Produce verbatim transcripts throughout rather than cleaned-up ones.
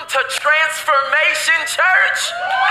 to Transformation Church.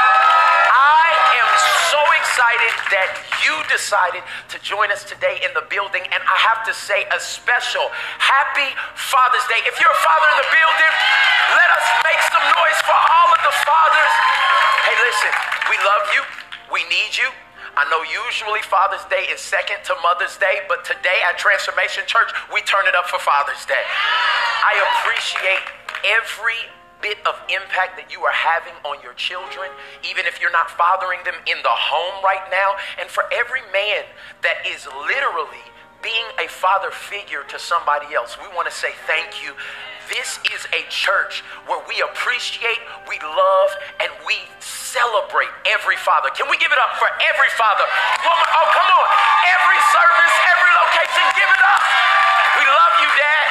I am so excited that you decided to join us today in the building, and I have to say a special happy Father's Day. If you're a father in the building, let us make some noise for all of the fathers. Hey, listen, we love you. We need you. I know usually Father's Day is second to Mother's Day, but today at Transformation Church, we turn it up for Father's Day. I appreciate every bit of impact that you are having on your children, even if you're not fathering them in the home right now. And for every man that is literally being a father figure to somebody else, we want to say thank you. This is a church where we appreciate, we love, and we celebrate every father. Can we give it up for every father? Woman, oh, come on. Every service, every location, give it up. We love you, Dad.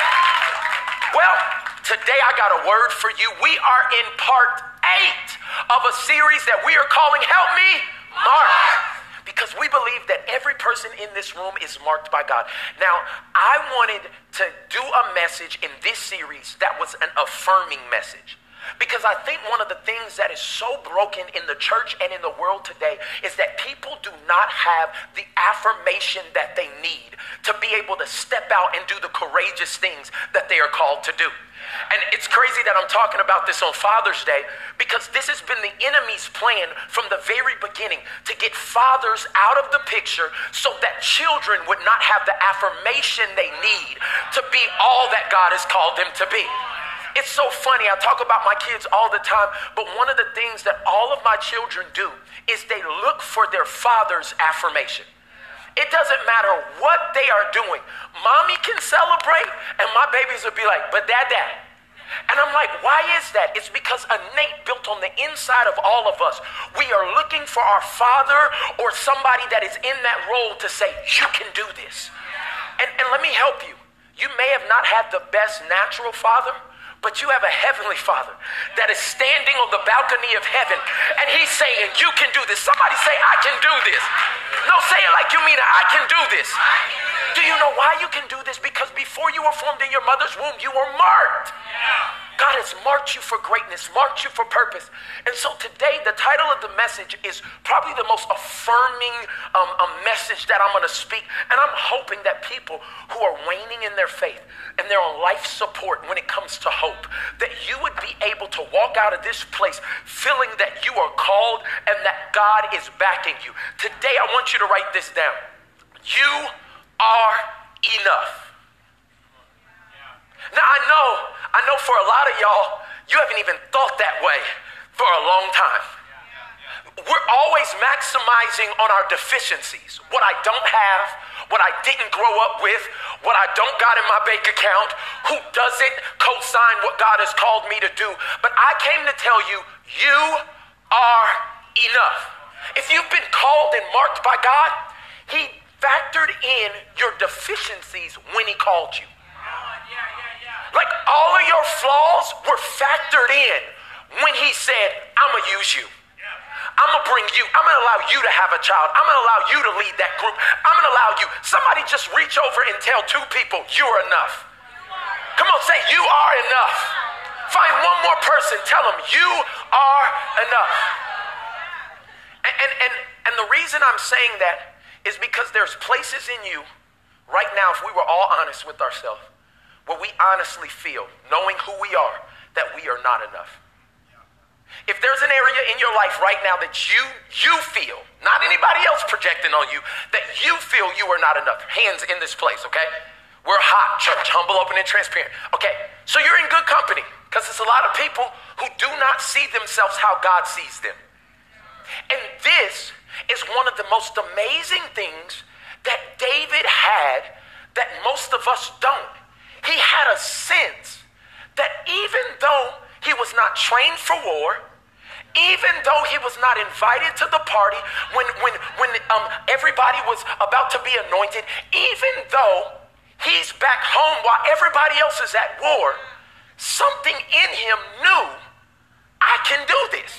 Well, today I got a word for you. We are in part eight of a series that we are calling Help Me Mark, because we believe that every person in this room is marked by God. Now, I wanted to do a message in this series that was an affirming message, because I think one of the things that is so broken in the church and in the world today is that people do not have the affirmation that they need to be able to step out and do the courageous things that they are called to do. And it's crazy that I'm talking about this on Father's Day, because this has been the enemy's plan from the very beginning, to get fathers out of the picture so that children would not have the affirmation they need to be all that God has called them to be. It's so funny. I talk about my kids all the time, but one of the things that all of my children do is they look for their father's affirmation. It doesn't matter what they are doing. Mommy can celebrate, and my babies will be like, but dad, dad. And I'm like, why is that? It's because innate, built on the inside of all of us, we are looking for our father or somebody that is in that role to say, you can do this. And, and let me help you. You may have not had the best natural father, but you have a heavenly father that is standing on the balcony of heaven, and he's saying, you can do this. Somebody say, I can do this. No, say it like you mean it. I can do this. Do you know why you can do this? Because before you were formed in your mother's womb, you were marked. God has marked you for greatness, marked you for purpose. And so today, the title of the message is probably the most affirming um, a message that I'm going to speak. And I'm hoping that people who are waning in their faith and they're on life support when it comes to hope, that you would be able to walk out of this place feeling that you are called and that God is backing you. Today, I want you to write this down. You are enough. Now, I know, I know for a lot of y'all, you haven't even thought that way for a long time. We're always maximizing on our deficiencies. What I don't have, what I didn't grow up with, what I don't got in my bank account, who doesn't co-sign what God has called me to do. But I came to tell you, you are enough. If you've been called and marked by God, he factored in your deficiencies when he called you. Like all of your flaws were factored in when he said, I'm going to use you. I'm going to bring you. I'm going to allow you to have a child. I'm going to allow you to lead that group. I'm going to allow you. Somebody just reach over and tell two people, you're enough. Come on, say, you are enough. Find one more person. Tell them, you are enough. And, and, and, and the reason I'm saying that is because there's places in you right now, if we were all honest with ourselves, where we honestly feel, knowing who we are, that we are not enough. If there's an area in your life right now that you you feel, not anybody else projecting on you, that you feel you are not enough, hands in this place, okay? We're hot church, humble, open, and transparent. Okay, so you're in good company, because there's a lot of people who do not see themselves how God sees them. And this is one of the most amazing things that David had that most of us don't. He had a sense that even though he was not trained for war, even though he was not invited to the party when, when, when um, everybody was about to be anointed, even though he's back home while everybody else is at war, something in him knew, I can do this.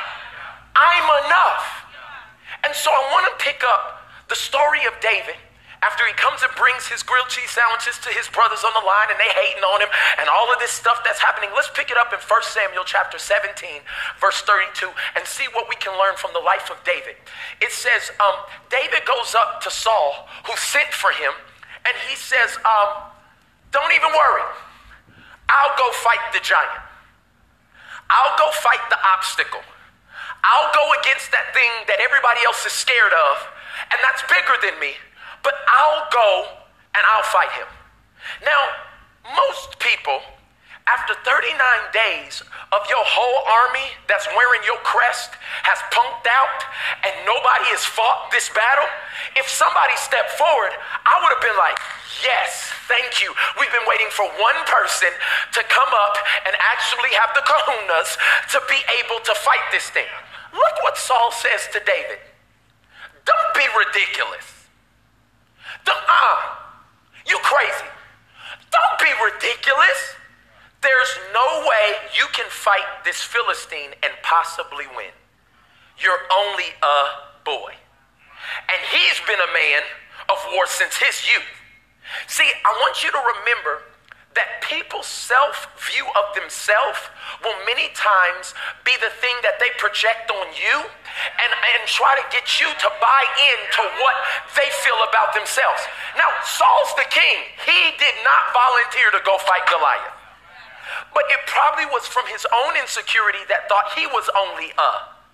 I'm enough. And so I want to pick up the story of David, After he comes and brings his grilled cheese sandwiches to his brothers on the line and they hating on him and all of this stuff that's happening, let's pick it up in First Samuel chapter seventeen, verse thirty-two, and see what we can learn from the life of David. It says, um, David goes up to Saul, who sent for him, and he says, um, don't even worry. I'll go fight the giant. I'll go fight the obstacle. I'll go against that thing that everybody else is scared of, and that's bigger than me. But I'll go and I'll fight him. Now, most people, after thirty-nine days of your whole army that's wearing your crest has punked out and nobody has fought this battle, if somebody stepped forward, I would have been like, yes, thank you. We've been waiting for one person to come up and actually have the kahunas to be able to fight this thing. Look what Saul says to David. Don't be ridiculous. Don't, uh, you crazy. Don't be ridiculous. There's no way you can fight this Philistine and possibly win. You're only a boy. And he's been a man of war since his youth. See, I want you to remember that people's self-view of themselves will many times be the thing that they project on you and, and try to get you to buy into what they feel about themselves. Now, Saul's the king. He did not volunteer to go fight Goliath. But it probably was from his own insecurity that thought he was only a.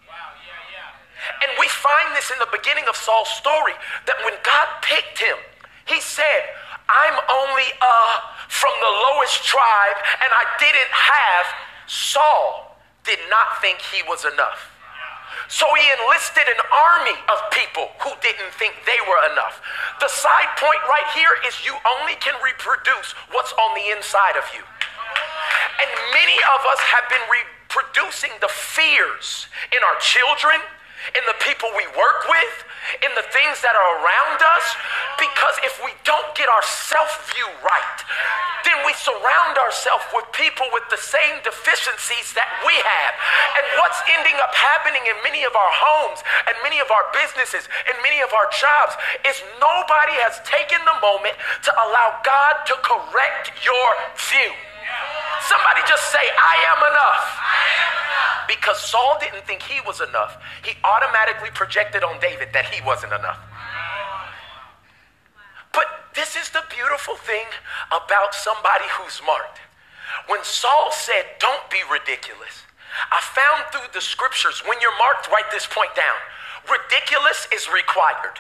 And we find this in the beginning of Saul's story, that when God picked him, he said, I'm only a from the lowest tribe, and I didn't have. Saul did not think he was enough. So he enlisted an army of people who didn't think they were enough. The side point right here is you only can reproduce what's on the inside of you. And many of us have been reproducing the fears in our children, in the people we work with, in the things that are around us, because if we don't get our self-view right, then we surround ourselves with people with the same deficiencies that we have. And what's ending up happening in many of our homes and many of our businesses and many of our jobs is nobody has taken the moment to allow God to correct your view. Somebody just say, I am enough. I am enough. Because Saul didn't think he was enough. He automatically projected on David that he wasn't enough. But this is the beautiful thing about somebody who's marked. When Saul said, don't be ridiculous, I found through the scriptures, when you're marked, write this point down. Ridiculous is required.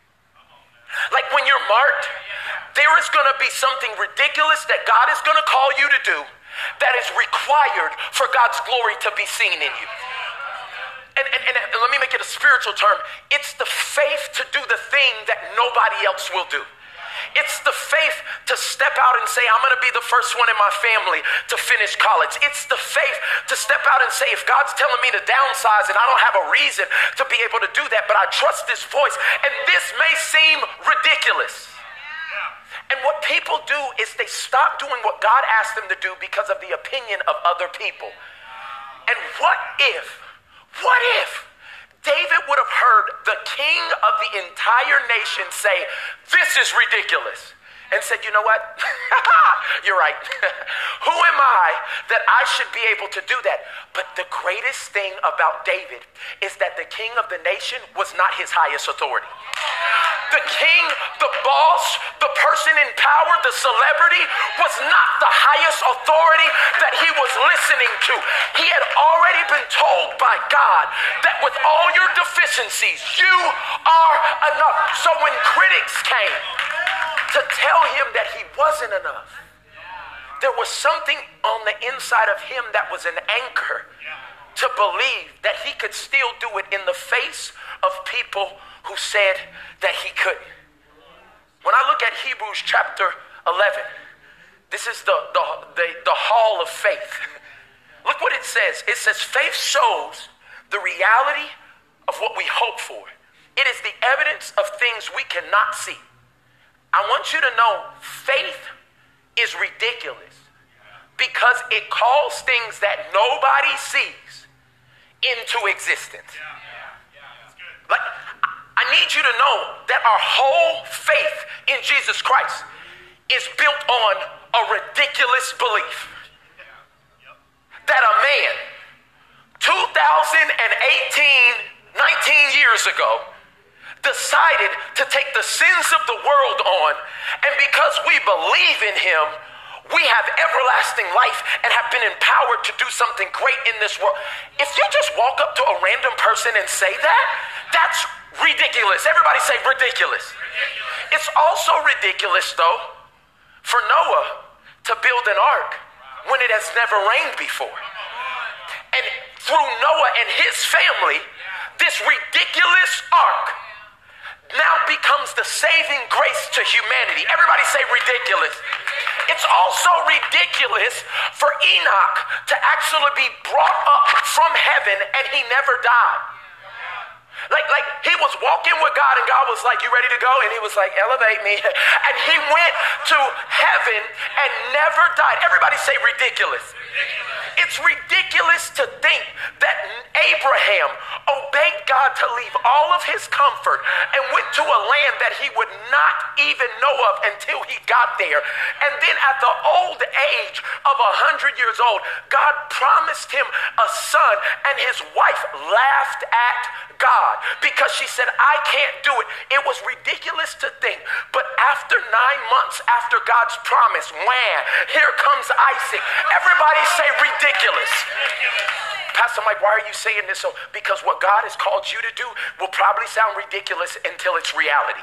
Like when you're marked, there is going to be something ridiculous that God is going to call you to do that is required for God's glory to be seen in you. And, and, and let me make it a spiritual term. It's the faith to do the thing that nobody else will do. It's the faith to step out and say, I'm going to be the first one in my family to finish college. It's the faith to step out and say, if God's telling me to downsize and I don't have a reason to be able to do that, but I trust this voice, and this may seem ridiculous. And what people do is they stop doing what God asked them to do because of the opinion of other people. And what if, what if David would have heard the king of the entire nation say, this is ridiculous, and said, you know what? You're right. Who am I that I should be able to do that? But the greatest thing about David is that the king of the nation was not his highest authority. The king, the boss, the person in power, the celebrity was not the highest authority that he was listening to. He had already been told by God that with all your deficiencies, you are enough. So when critics came to tell him that he wasn't enough, there was something on the inside of him that was an anchor to believe that he could still do it in the face of people who said that he couldn't. When I look at Hebrews chapter eleven, this is the, the, the, the hall of faith. Look what it says. It says, faith shows the reality of what we hope for. It is the evidence of things we cannot see. I want you to know faith is ridiculous because it calls things that nobody sees into existence. Like, I need you to know that our whole faith in Jesus Christ is built on a ridiculous belief that a man two thousand eighteen, nineteen years ago decided to take the sins of the world on, and because we believe in him, we have everlasting life and have been empowered to do something great in this world. If you just walk up to a random person and say that, that's ridiculous. Everybody say ridiculous. Ridiculous. It's also ridiculous, though, for Noah to build an ark when it has never rained before. And through Noah and his family, this ridiculous ark now becomes the saving grace to humanity. Everybody say ridiculous. It's also ridiculous for Enoch to actually be brought up from heaven and he never died. Like, like he was walking with God and God was like, you ready to go? And he was like, elevate me. And he went to heaven and never died. Everybody say ridiculous. It's ridiculous to think that Abraham obeyed God to leave all of his comfort and went to a land that he would not even know of until he got there. And then at the old age of a hundred years old, God promised him a son, and his wife laughed at God because she said, I can't do it. It was ridiculous to think. But after nine months after God's promise, wham, here comes Isaac. Everybody say ridiculous. Pastor Mike, why are you saying this? So, because what God has called you to do will probably sound ridiculous until it's reality.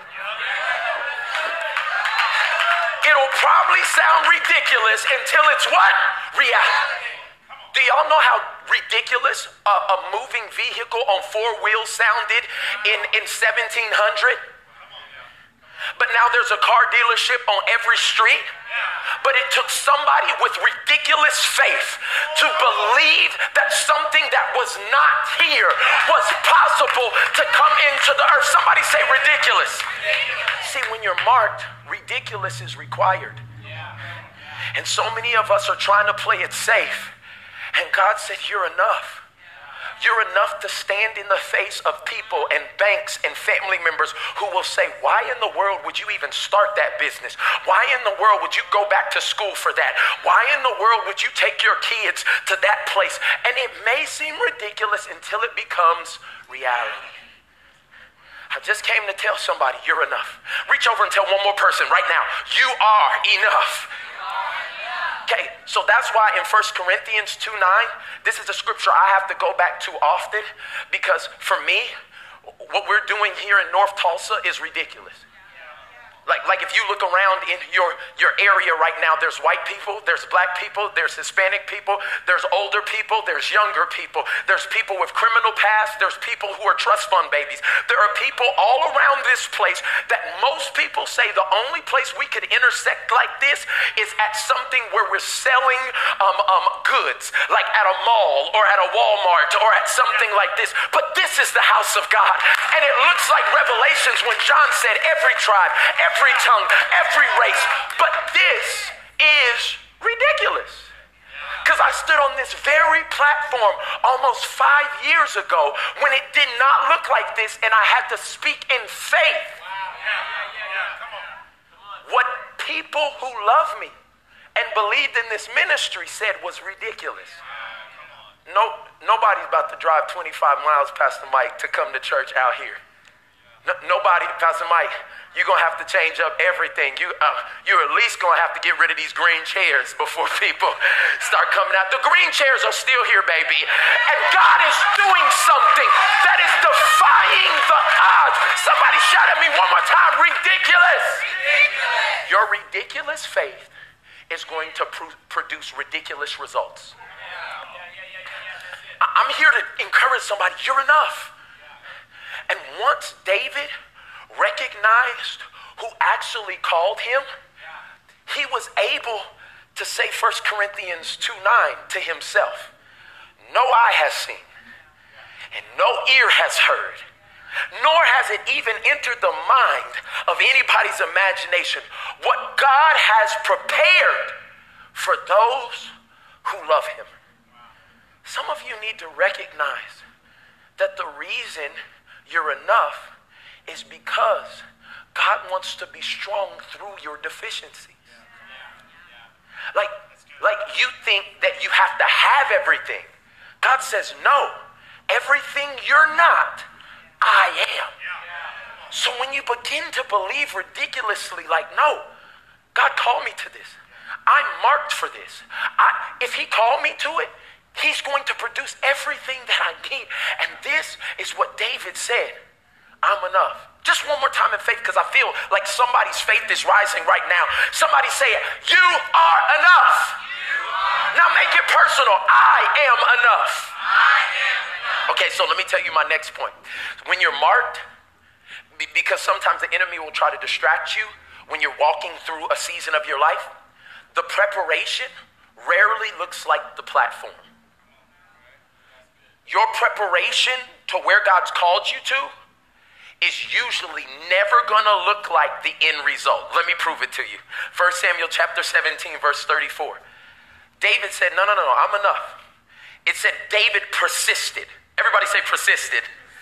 It'll probably sound ridiculous until it's what? Reality. Do y'all know how ridiculous a, a moving vehicle on four wheels sounded in, in seventeen hundred? But now there's a car dealership on every street. But it took somebody with ridiculous faith to believe that something that was not here was possible to come into the earth. Somebody say ridiculous. See, when you're marked, ridiculous is required. And so many of us are trying to play it safe. And God said, you're enough. You're enough to stand in the face of people and banks and family members who will say, why in the world would you even start that business? Why in the world would you go back to school for that? Why in the world would you take your kids to that place? And it may seem ridiculous until it becomes reality. I just came to tell somebody, you're enough. Reach over and tell one more person right now, you are enough. Okay, so that's why in First Corinthians two nine, this is a scripture I have to go back to often, because for me, what we're doing here in North Tulsa is ridiculous. Like, like if you look around in your, your area right now, there's white people, there's black people, there's Hispanic people, there's older people, there's younger people, there's people with criminal past, there's people who are trust fund babies. There are people all around this place that most people say the only place we could intersect like this is at something where we're selling um, um, goods, like at a mall or at a Walmart or at something like this. But this is the house of God. And it looks like Revelations when John said every tribe, every Every tongue, every race. But this is ridiculous. Because I stood on this very platform almost five years ago when it did not look like this, and I had to speak in faith. What people who love me and believed in this ministry said was ridiculous. No, nobody's about to drive twenty-five miles, Pastor Mike, to come to church out here. No, nobody, Pastor Mike. You're going to have to change up everything. You, uh, you're at least going to have to get rid of these green chairs before people start coming out. The green chairs are still here, baby. And God is doing something that is defying the odds. Somebody shout at me one more time, ridiculous. Ridiculous. Your ridiculous faith is going to pr- produce ridiculous results. I- I'm here to encourage somebody, you're enough. And once David recognized who actually called him, he was able to say First Corinthians two nine to himself, no eye has seen and no ear has heard, nor has it even entered the mind of anybody's imagination what God has prepared for those who love him. Some of you need to recognize that the reason you're enough is because God wants to be strong through your deficiencies. Like, like you think that you have to have everything. God says, no, everything you're not, I am. So when you begin to believe ridiculously, like, no, God called me to this. I'm marked for this. I, if he called me to it, he's going to produce everything that I need. And this is what David said. I'm enough. Just one more time in faith, because I feel like somebody's faith is rising right now. Somebody say it. You are enough. You are now make it personal. I am enough. I am enough. Okay, so let me tell you my next point. When you're marked, because sometimes the enemy will try to distract you when you're walking through a season of your life, the preparation rarely looks like the platform. Your preparation to where God's called you to is usually never gonna look like the end result. Let me prove it to you. First Samuel chapter seventeen, verse thirty-four. David said, no, no, no, no, I'm enough. It said David persisted. Everybody say persisted.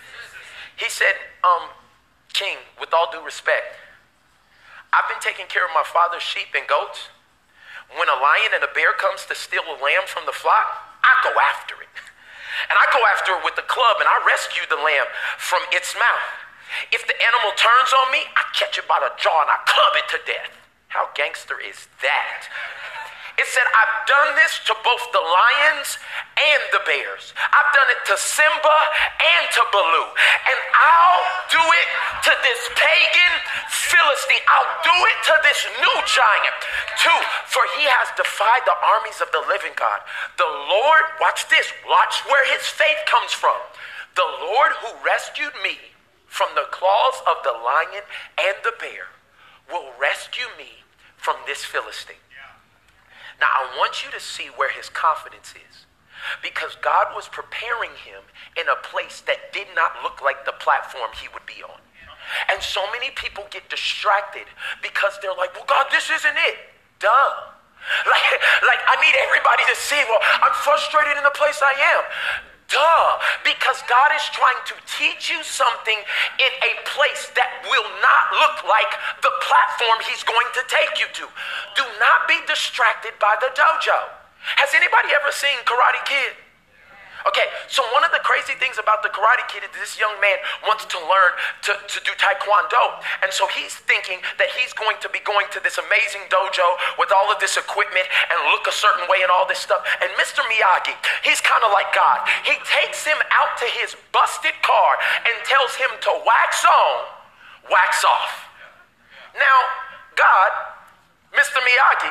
He said, um, King, with all due respect, I've been taking care of my father's sheep and goats. When a lion and a bear comes to steal a lamb from the flock, I go after it. And I go after it with the club and I rescue the lamb from its mouth. If the animal turns on me, I catch it by the jaw and I club it to death. How gangster is that? It said, I've done this to both the lions and the bears. I've done it to Simba and to Baloo. And I'll do it to this pagan Philistine. I'll do it to this new giant too. For he has defied the armies of the living God. The Lord, watch this, watch where his faith comes from. The Lord who rescued me from the claws of the lion and the bear will rescue me from this Philistine. Now, I want you to see where his confidence is, because God was preparing him in a place that did not look like the platform he would be on. And so many people get distracted because they're like, well, God, this isn't it. Duh. Like, like I need everybody to see, well, I'm frustrated in the place I am. Duh, because God is trying to teach you something in a place that will not look like the platform he's going to take you to. Do not be distracted by the dojo. Has anybody ever seen Karate Kid? Okay, so one of the crazy things about the Karate Kid is this young man wants to learn to, to do Taekwondo. And so he's thinking that he's going to be going to this amazing dojo with all of this equipment and look a certain way and all this stuff. And Mister Miyagi, he's kind of like God. He takes him out to his busted car and tells him to wax on, wax off. Now, God, Mister Miyagi,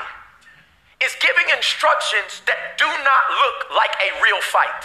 is giving instructions that do not look like a real fight.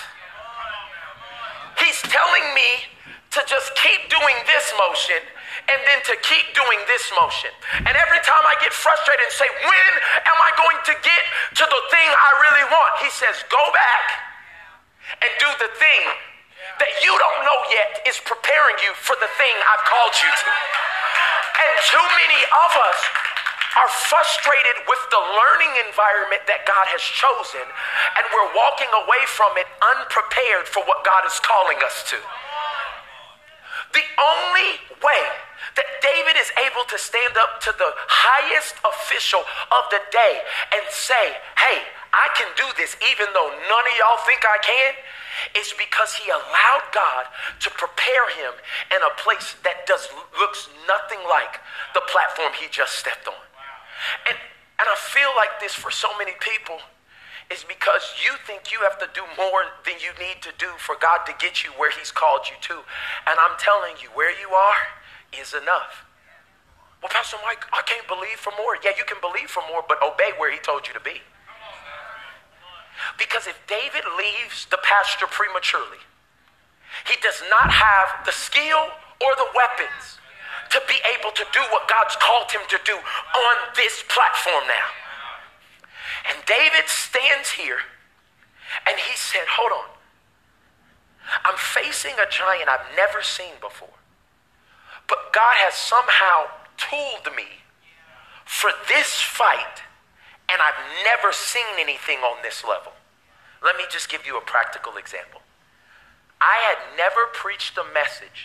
He's telling me to just keep doing this motion and then to keep doing this motion. And every time I get frustrated and say, when am I going to get to the thing I really want? He says, go back and do the thing that you don't know yet is preparing you for the thing I've called you to. And too many of us are frustrated with the learning environment that God has chosen, and we're walking away from it unprepared for what God is calling us to. The only way that David is able to stand up to the highest official of the day and say, hey, I can do this even though none of y'all think I can, is because he allowed God to prepare him in a place that does looks nothing like the platform he just stepped on. And, and I feel like this for so many people is because you think you have to do more than you need to do for God to get you where he's called you to. And I'm telling you, where you are is enough. Well, Pastor Mike, I can't believe for more. Yeah, you can believe for more, but obey where he told you to be. Because if David leaves the pasture prematurely, he does not have the skill or the weapons to be able to do what God's called him to do on this platform now. And David stands here and he said, hold on. I'm facing a giant I've never seen before. But God has somehow tooled me for this fight, and I've never seen anything on this level. Let me just give you a practical example. I had never preached a message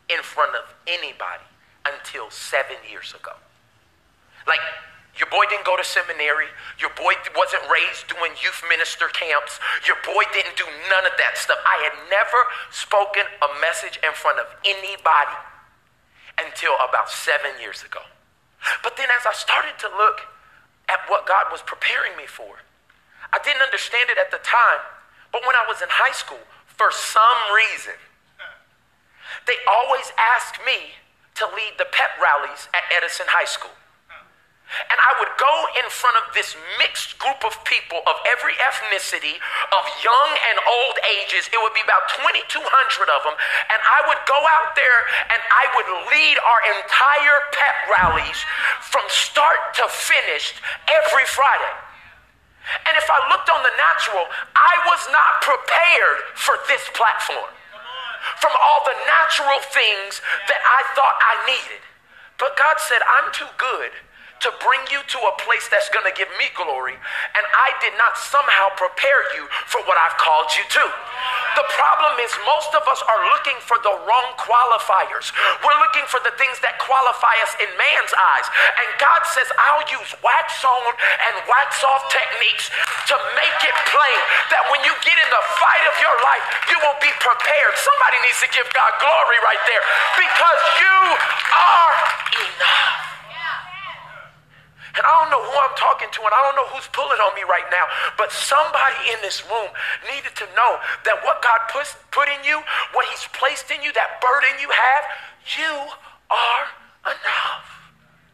in front of anybody until seven years ago. Like, your boy didn't go to seminary. Your boy wasn't raised doing youth minister camps. Your boy didn't do none of that stuff. I had never spoken a message in front of anybody until about seven years ago. But then as I started to look at what God was preparing me for, I didn't understand it at the time, but when I was in high school, for some reason, they always asked me to lead the pep rallies at Edison High School. And I would go in front of this mixed group of people of every ethnicity, of young and old ages. It would be about twenty-two hundred of them. And I would go out there and I would lead our entire pep rallies from start to finish every Friday. And if I looked on the natural, I was not prepared for this platform. From all the natural things that I thought I needed. But God said, I'm too good to bring you to a place that's going to give me glory, and I did not somehow prepare you for what I've called you to. The problem is most of us are looking for the wrong qualifiers. We're looking for the things that qualify us in man's eyes, and God says, I'll use wax on and wax off techniques to make it plain that when you get in the fight of your life, you will be prepared. Somebody needs to give God glory right there, because you are enough. And I don't know who I'm talking to, and I don't know who's pulling on me right now, but somebody in this room needed to know that what God put, put in you, what he's placed in you, that burden you have, you are enough.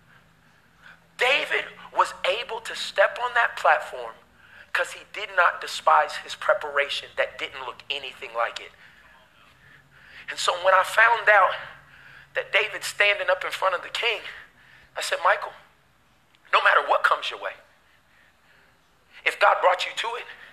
David was able to step on that platform because he did not despise his preparation that didn't look anything like it. And so when I found out that David's standing up in front of the king, I said, Michael, no matter what comes your way, if God brought you to it,